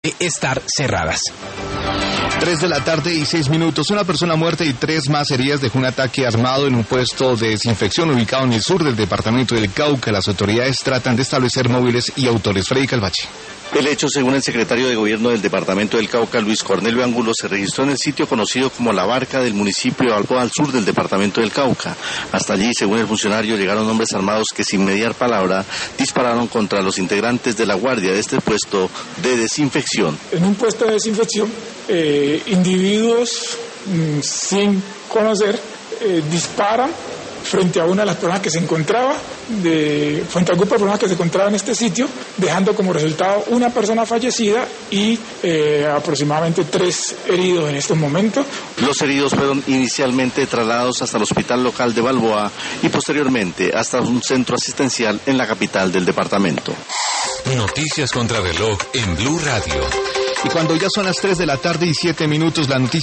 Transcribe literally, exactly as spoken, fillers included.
estar cerradas. Tres de la tarde y seis minutos. Una persona muerta y tres más heridas dejó un ataque armado en un puesto de desinfección ubicado en el sur del departamento del Cauca. Las autoridades tratan de establecer móviles y autores. Freddy Calvache. El hecho, según el secretario de Gobierno del Departamento del Cauca, Luis Cornelio Angulo, se registró en el sitio conocido como La Barca del municipio algo al sur del Departamento del Cauca. Hasta allí, según el funcionario, llegaron hombres armados que, sin mediar palabra, dispararon contra los integrantes de la guardia de este puesto de desinfección. En un puesto de desinfección, eh, individuos mmm, sin conocer eh, disparan frente a una de las personas que se encontraba, de, frente al grupo de personas que se encontraba en este sitio, dejando como resultado una persona fallecida y eh, aproximadamente tres heridos en estos momentos. Los heridos fueron inicialmente trasladados hasta el hospital local de Balboa y posteriormente hasta un centro asistencial en la capital del departamento. Noticias contra reloj en Blue Radio. Y cuando ya son las tres de la tarde y siete minutos, la noticia